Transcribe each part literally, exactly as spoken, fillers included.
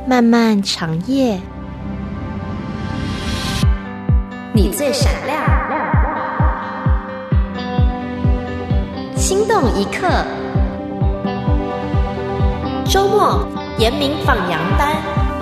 漫漫长夜，你最闪亮，心动一刻。周末严明放羊班。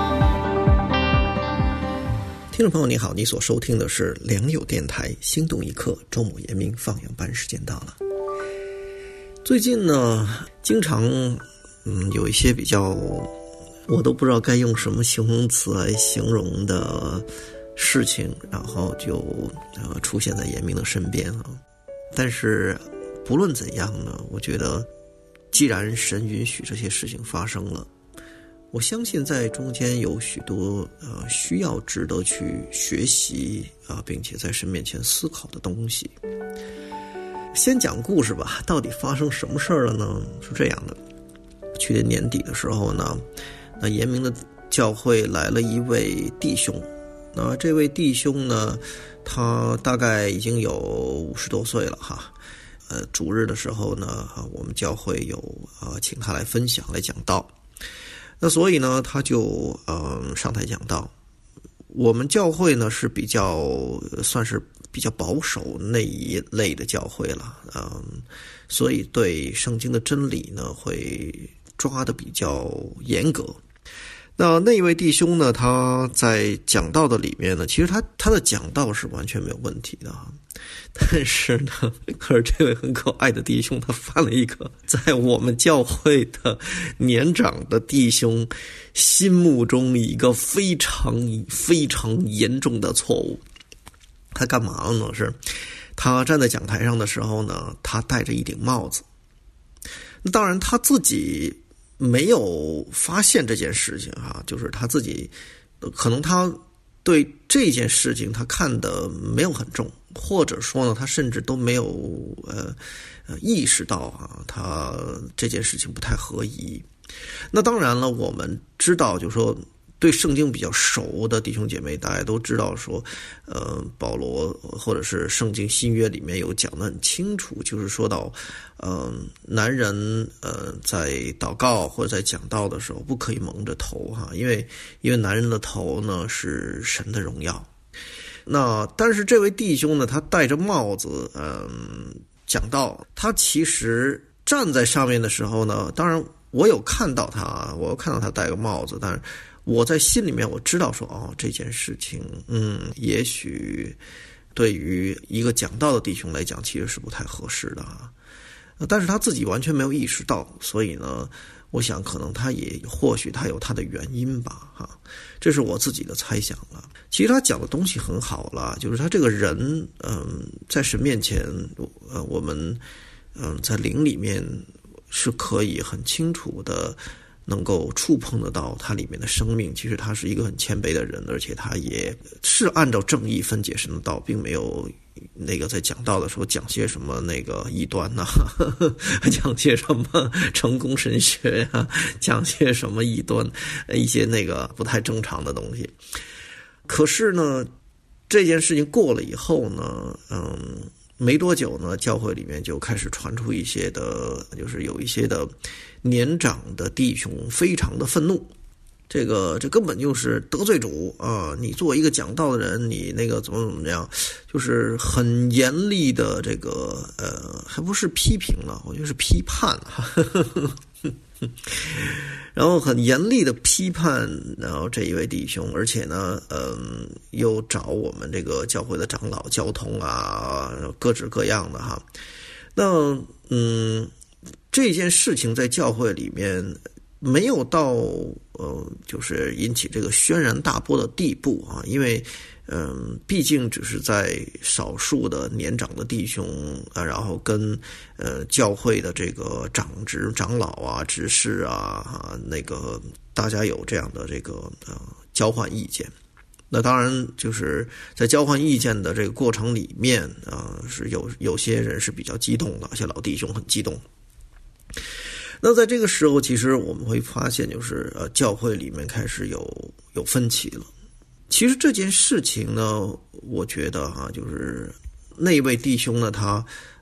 听众朋友你好，你所收听的是良友电台心动一刻周末严明放羊班，时间到了。最近呢经常嗯有一些比较我都不知道该用什么形容词来形容的事情，然后就呃出现在严明的身边啊。但是不论怎样呢，我觉得既然神允许这些事情发生了，我相信在中间有许多呃需要值得去学习啊、呃，并且在神面前思考的东西。先讲故事吧，到底发生什么事儿了呢？是这样的，去年年底的时候呢，那严明的教会来了一位弟兄。那这位弟兄呢，他大概已经有五十多岁了哈。呃，主日的时候呢，我们教会有呃请他来分享来讲道。那所以呢，他就呃上台讲道。我们教会呢是比较算是比较保守那一类的教会了，嗯，所以对圣经的真理呢会抓得比较严格。那那一位弟兄呢，他在讲道的里面呢，其实他他的讲道是完全没有问题的，但是呢，可是这位很可爱的弟兄，他犯了一个在我们教会的年长的弟兄心目中一个非常非常严重的错误。他干嘛呢？是他站在讲台上的时候呢，他戴着一顶帽子。当然他自己没有发现这件事情啊，就是他自己可能他对这件事情他看得没有很重，或者说呢他甚至都没有呃呃意识到啊他这件事情不太合宜。那当然了，我们知道就是说对圣经比较熟的弟兄姐妹，大家都知道说，呃，保罗或者是圣经新约里面有讲得很清楚，就是说到，呃，男人呃在祷告或者在讲道的时候不可以蒙着头哈，因为因为男人的头呢是神的荣耀。那但是这位弟兄呢，他戴着帽子，嗯、呃，讲道，他其实站在上面的时候呢，当然我有看到他，我有看到他戴个帽子，但是我在心里面我知道说，哦，这件事情，嗯，也许对于一个讲道的弟兄来讲，其实是不太合适的啊。但是他自己完全没有意识到，所以呢，我想可能他也或许他有他的原因吧，哈，这是我自己的猜想了。其实他讲的东西很好了，就是他这个人，嗯，在神面前，呃，我们，嗯，在灵里面是可以很清楚的能够触碰得到他里面的生命。其实他是一个很谦卑的人，而且他也是按照正义分解神的道，并没有那个在讲道的时候讲些什么那个异端呐、啊，讲些什么成功神学呀、啊，讲些什么异端，一些那个不太正常的东西。可是呢，这件事情过了以后呢，嗯。没多久呢，教会里面就开始传出一些的，就是有一些的年长的弟兄非常的愤怒，这个这根本就是得罪主啊！你作为一个讲道的人，你那个怎么怎么样，就是很严厉的这个呃，还不是批评了，我觉得是批判了。然后很严厉的批判，然后这一位弟兄，而且呢，嗯，又找我们这个教会的长老交通啊，各式各样的哈。那嗯，这件事情在教会里面没有到呃，就是引起这个轩然大波的地步啊，因为嗯，毕竟只是在少数的年长的弟兄啊，然后跟呃教会的这个长执长老啊、执事啊，啊那个大家有这样的这个呃交换意见。那当然就是在交换意见的这个过程里面啊、呃，是有有些人是比较激动的，而且老弟兄很激动。那在这个时候，其实我们会发现，就是呃教会里面开始有有分歧了。其实这件事情呢，我觉得哈、啊，就是那位弟兄呢，他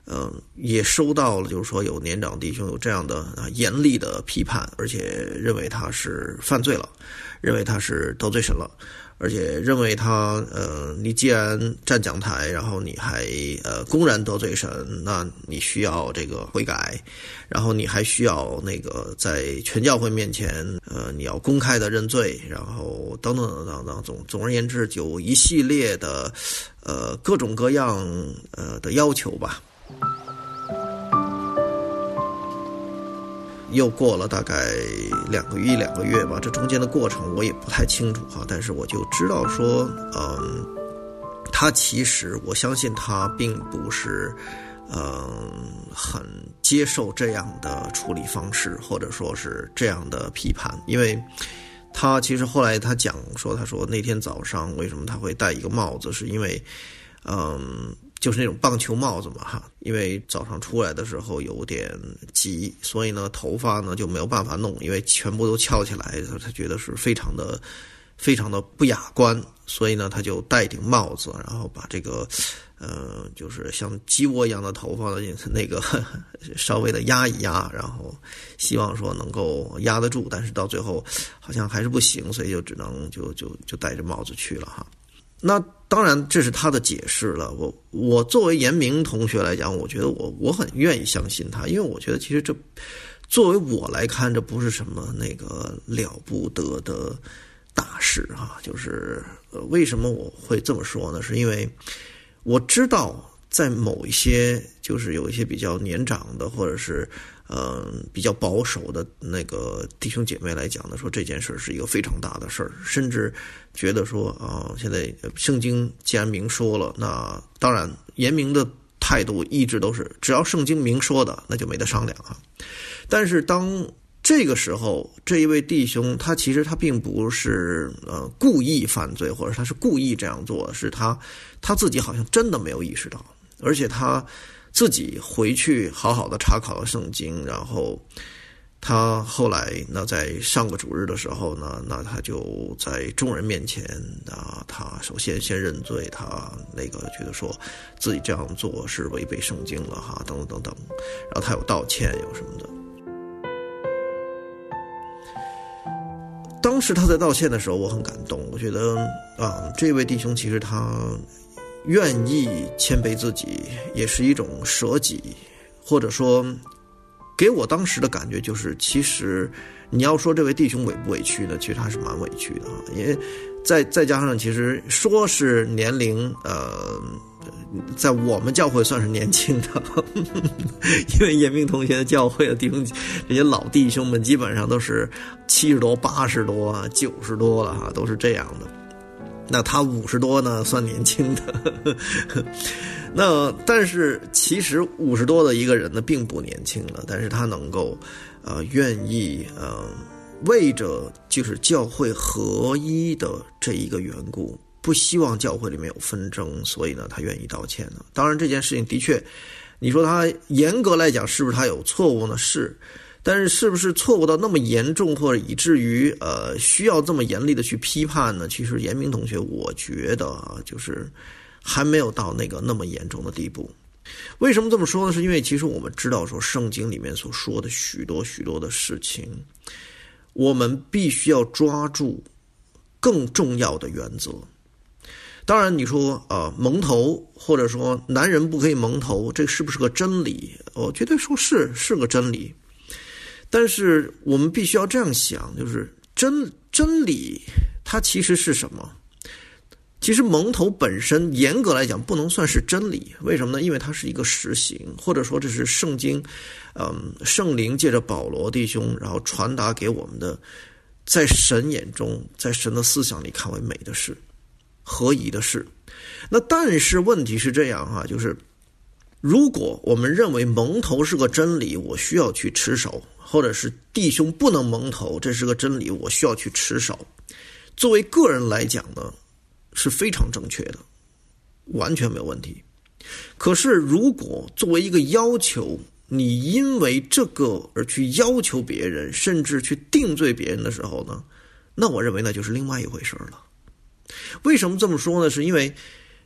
嗯、呃，也收到了，就是说有年长弟兄有这样的啊严厉的批判，而且认为他是犯罪了，认为他是得罪神了，而且认为他呃，你既然站讲台，然后你还呃公然得罪神，那你需要这个悔改，然后你还需要那个在全教会面前呃你要公开的认罪，然后等等等等等，总总而言之，就一系列的呃各种各样呃的要求吧。又过了大概两个月一两个月吧，这中间的过程我也不太清楚哈，但是我就知道说，嗯，他其实我相信他并不是，嗯，很接受这样的处理方式，或者说是这样的批判，因为他其实后来他讲说，他说那天早上为什么他会戴一个帽子，是因为，嗯。就是那种棒球帽子嘛哈，因为早上出来的时候有点急，所以呢头发呢就没有办法弄，因为全部都翘起来，他觉得是非常的非常的不雅观，所以呢他就戴一顶帽子，然后把这个呃就是像鸡窝一样的头发那个呵呵稍微的压一压，然后希望说能够压得住，但是到最后好像还是不行，所以就只能就就就戴着帽子去了哈。那当然这是他的解释了，我我作为严明同学来讲，我觉得我我很愿意相信他，因为我觉得其实这作为我来看，这不是什么那个了不得的大事啊。就是呃，为什么我会这么说呢？是因为我知道在某一些就是有一些比较年长的或者是呃比较保守的那个弟兄姐妹来讲呢，说这件事是一个非常大的事儿，甚至觉得说啊、呃，现在圣经既然明说了，那当然严明的态度一直都是只要圣经明说的，那就没得商量啊。但是当这个时候，这一位弟兄他其实他并不是呃故意犯罪，或者他是故意这样做，是他他自己好像真的没有意识到，而且他自己回去好好的查考了圣经，然后他后来那在上个主日的时候呢，那他就在众人面前啊，他首先先认罪，他那个觉得说自己这样做是违背圣经了哈，等等等等，然后他有道歉有什么的。当时他在道歉的时候，我很感动，我觉得啊，这位弟兄其实他愿意谦卑自己，也是一种舍己，或者说给我当时的感觉就是，其实你要说这位弟兄委不委屈呢，其实他是蛮委屈的啊，因为再再加上其实说是年龄呃在我们教会算是年轻的，因为严明同学的教会的弟兄这些老弟兄们基本上都是七十多八十多啊九十多了哈，都是这样的。那他五十多呢，算年轻的。那但是其实五十多的一个人呢，并不年轻了，但是他能够呃愿意呃为着就是教会合一的这一个缘故，不希望教会里面有纷争，所以呢他愿意道歉呢。当然这件事情的确，你说他严格来讲是不是他有错误呢？是。但是是不是错误到那么严重，或者以至于呃需要这么严厉的去批判呢？其实严明同学我觉得啊，就是还没有到那个那么严重的地步。为什么这么说呢？是因为其实我们知道说圣经里面所说的许多许多的事情，我们必须要抓住更重要的原则。当然你说呃蒙头，或者说男人不可以蒙头，这是不是个真理？我绝对说是是个真理。但是我们必须要这样想，就是真真理它其实是什么？其实蒙头本身严格来讲不能算是真理，为什么呢？因为它是一个实行，或者说这是圣经嗯，圣灵借着保罗弟兄然后传达给我们的，在神眼中，在神的思想里看为美的事，合宜的事。那但是问题是这样哈，就是如果我们认为蒙头是个真理，我需要去持守，或者是弟兄不能蒙头，这是个真理，我需要去持守，作为个人来讲呢是非常正确的，完全没有问题。可是如果作为一个要求，你因为这个而去要求别人，甚至去定罪别人的时候呢，那我认为那就是另外一回事了。为什么这么说呢？是因为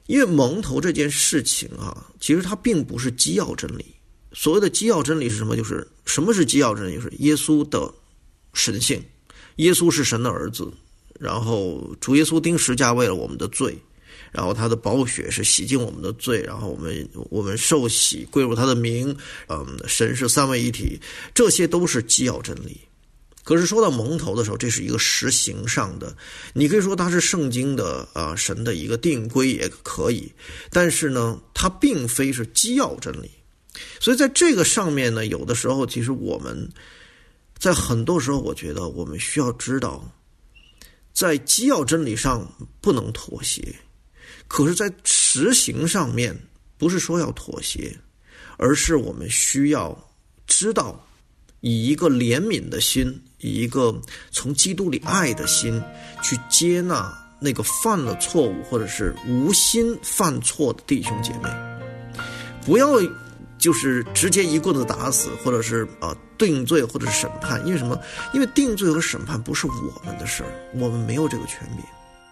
因为蒙头这件事情啊，其实它并不是基要真理。所谓的基要真理是什么？就是什么是基要真理？就是耶稣的神性，耶稣是神的儿子，然后主耶稣钉十架为了我们的罪，然后他的宝血是洗净我们的罪，然后我们我们受洗归入他的名，嗯，神是三位一体，这些都是基要真理。可是说到蒙头的时候，这是一个实行上的，你可以说它是圣经的啊、呃、神的一个定规也可以，但是呢，它并非是基要真理。所以在这个上面呢，有的时候其实我们在很多时候，我觉得我们需要知道，在基要真理上不能妥协，可是在实行上面不是说要妥协，而是我们需要知道以一个怜悯的心，以一个从基督里爱的心去接纳那个犯了错误或者是无心犯错的弟兄姐妹，不要就是直接一棍子打死，或者是啊、呃、定罪或者是审判。因为什么？因为定罪和审判不是我们的事儿，我们没有这个权柄。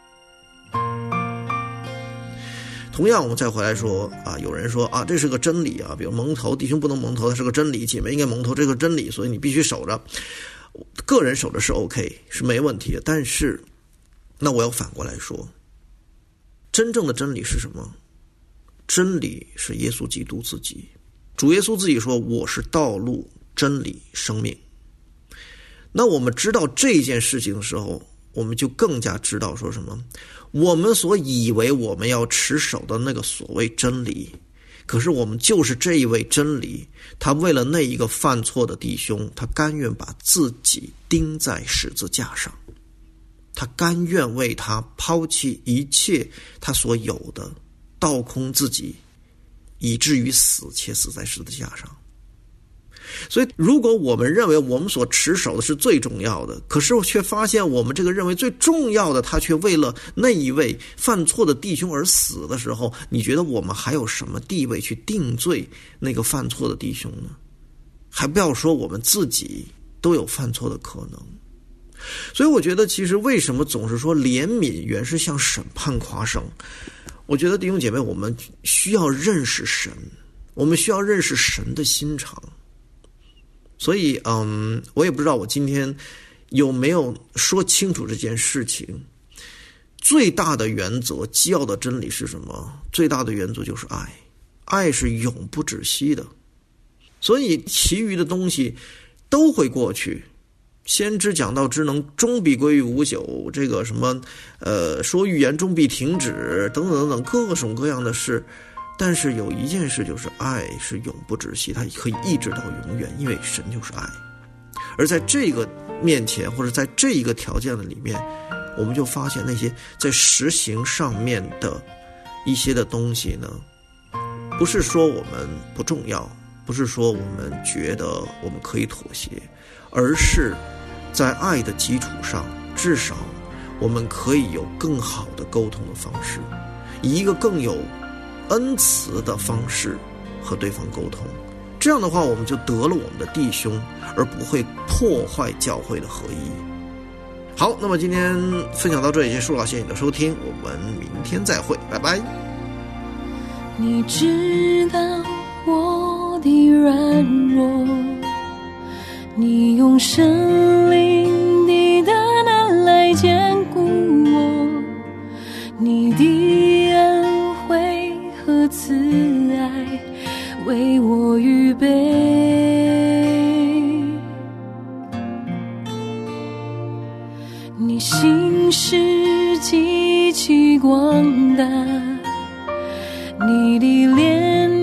同样我们再回来说啊，有人说啊，这是个真理啊，比如蒙头，弟兄不能蒙头，它是个真理，姐妹应该蒙头，这个真理，所以你必须守着。个人守着是 OK， 是没问题的。但是那我要反过来说，真正的真理是什么？真理是耶稣基督自己。主耶稣自己说，我是道路真理生命。那我们知道这件事情的时候，我们就更加知道说什么，我们所以为我们要持守的那个所谓真理，可是我们就是这一位真理，他为了那一个犯错的弟兄，他甘愿把自己钉在十字架上，他甘愿为他抛弃一切他所有的，倒空自己，以至于死，且死在十字架上。所以如果我们认为我们所持守的是最重要的，可是却发现我们这个认为最重要的，他却为了那一位犯错的弟兄而死的时候，你觉得我们还有什么地位去定罪那个犯错的弟兄呢？还不要说我们自己都有犯错的可能。所以我觉得其实为什么总是说怜悯原是向审判夸胜，我觉得弟兄姐妹，我们需要认识神，我们需要认识神的心肠。所以嗯，我也不知道我今天有没有说清楚这件事情。最大的原则，基要的真理是什么？最大的原则就是爱，爱是永不止息的。所以其余的东西都会过去，先知讲道之能终必归于无朽，这个什么呃说预言终必停止，等等等等各种各样的事。但是有一件事，就是爱是永不止息，它可以一直到永远，因为神就是爱。而在这个面前，或者在这一个条件的里面，我们就发现那些在实行上面的一些的东西呢，不是说我们不重要，不是说我们觉得我们可以妥协，而是在爱的基础上，至少我们可以有更好的沟通的方式，以一个更有恩慈的方式和对方沟通。这样的话，我们就得了我们的弟兄，而不会破坏教会的合一。好，那么今天分享到这里结束了，谢谢你的收听，我们明天再会，拜拜。 你知道我的软弱，你用圣灵的大能来坚固我，你的恩惠和慈爱为我预备，你心事极其广大，你的怜